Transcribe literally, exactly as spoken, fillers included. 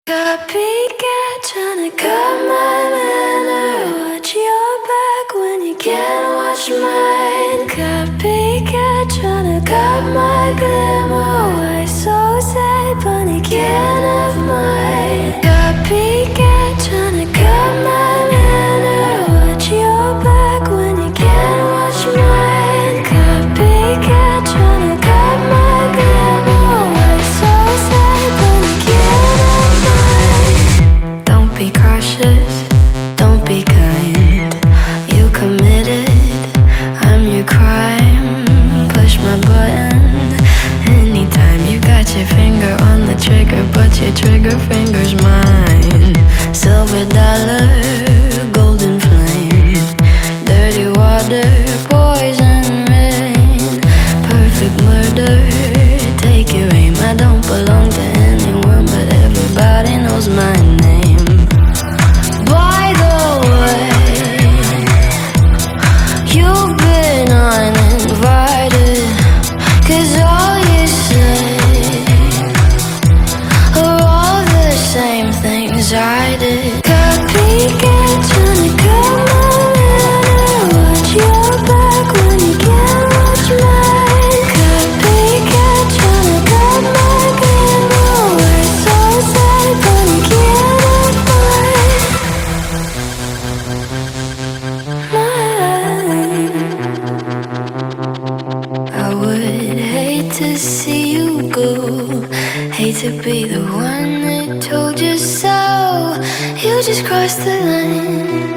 Copycat tryna cut my manner. Watch your back when you can't watch mine. Copycat tryna cut my glamour. Why so sad, bunny can't have mine. Copycat tryna cut my manner. Watch your back when you can't watch mine. Copycat tryna cut my glamour. Why so sad, bunny can't have mine. Don't be cautious, don't be kind. You committed, I'm your crime. Push my button anytime. You got your finger on the trigger, but your trigger finger's mine. Silver dollar, golden flame, dirty water, poison rain, perfect murder. Take your aim. I don't belong to anyone, but everybody knows my name. By the way, you've been uninvited, 'cause all you say are all the same things I did. Copycat tryna cut my manner. Watch your back when you can't watch mine. Copycat tryna cut my glamour. Why so sad, but you can't have mine. I would hate to see you go. Hate to be the one that told you so. You just crossed the line.